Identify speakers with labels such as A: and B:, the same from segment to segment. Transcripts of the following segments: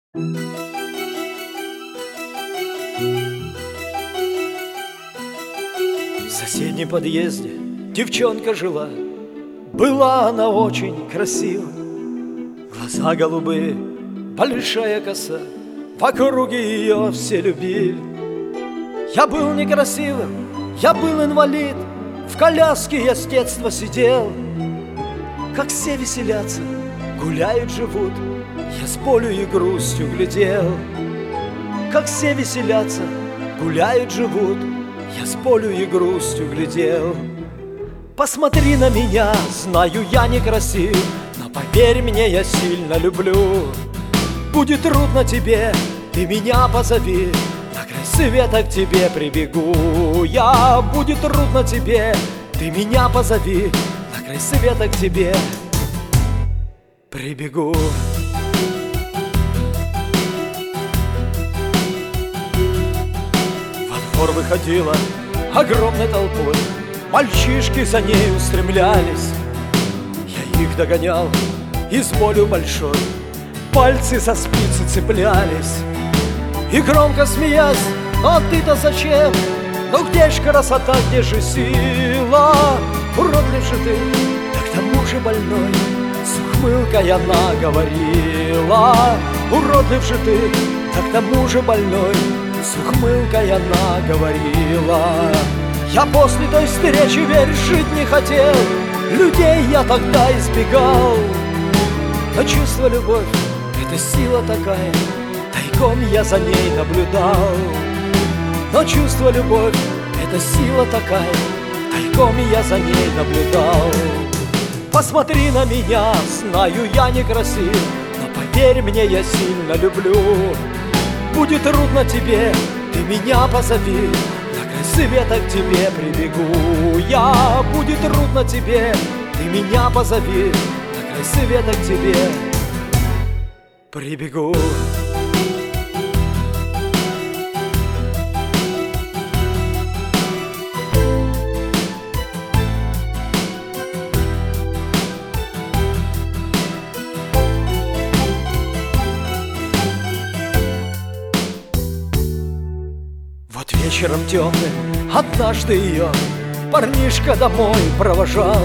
A: В соседнем подъезде девчонка жила. Была она очень красива. Глаза голубые, большая коса, в округе ее все любили. Я был некрасивым, я был инвалид, в коляске я с детства сидел. Как все веселятся, гуляют, живут, я с болью и грустью глядел. Как все веселятся, гуляют, живут, я с болью и грустью глядел. Посмотри на меня, знаю, я некрасив, но поверь мне, я сильно люблю. Будет трудно тебе, ты меня позови, на край света к тебе прибегу я. Будет трудно тебе, ты меня позови, на край света к тебе прибегу. Во двор выходила огромной толпой, мальчишки за ней устремлялись. Я их догонял и с болью большой пальцы за спицы цеплялись. И громко смеясь: а ты-то зачем? Ну где ж красота, где же сила? Уродлив же ты, да к тому же больной, с ухмылкой она говорила. Уродлив же ты, да к тому же больной, с ухмылкой она говорила. Я после той встречи, верь, жить не хотел, людей я тогда избегал. Но чувство любовь — это сила такая, тайком я за ней наблюдал. Но чувство любовь — это сила такая, тайком я за ней наблюдал. Посмотри на меня, знаю, я некрасив, но поверь мне, я сильно люблю. Будет трудно тебе, ты меня позови, на край света к тебе прибегу я. Будет трудно тебе, ты меня позови, на край света к тебе прибегу. Вот вечером темным однажды ее парнишка домой провожал.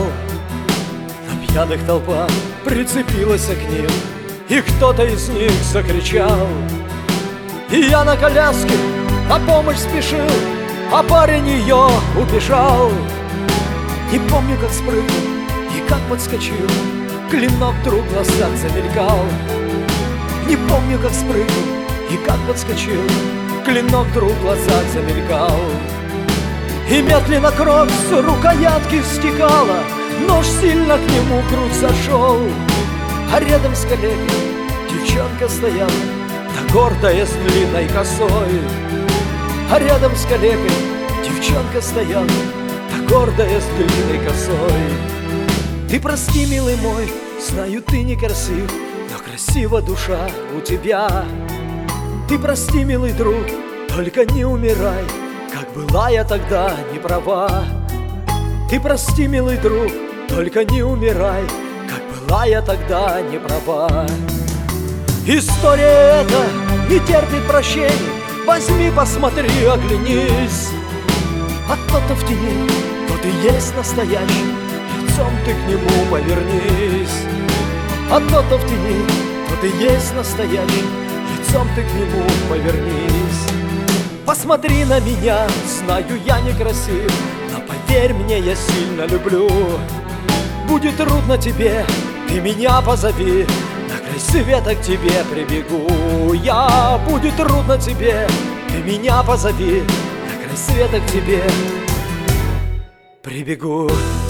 A: На пьяных толпа прицепилась к ним, и кто-то из них закричал. И я на коляске на помощь спешил, а парень ее убежал. Не помню, как спрыгнул и как подскочил, клинок вдруг в глазах замелькал. Не помню, как спрыгнул и как подскочил, клинок вдруг в глазах замелькал. И медленно кровь с рукоятки стекала, нож сильно к нему грудь зашел. А рядом с коллегой девчонка стояла, да гордая с длинной косой. А рядом с коллегой девчонка стояла, да гордая с длинной косой. Ты прости, милый мой, знаю, ты некрасив, но красива душа у тебя. Ты прости, милый друг, только не умирай, как была я тогда не права. Ты прости, милый друг, только не умирай, как была я тогда не права. История эта не терпит прощения, возьми, посмотри, оглянись. А тот-то в тени, тот и есть настоящий, лицом ты к нему повернись. А тот-то в тени, тот и есть настоящий, лицом ты к нему повернись. Посмотри на меня, знаю, я некрасив, но поверь мне, я сильно люблю. Будет трудно тебе, ты меня позови, на край света к тебе прибегу я. Будет трудно тебе, ты меня позови, на край света к тебе прибегу.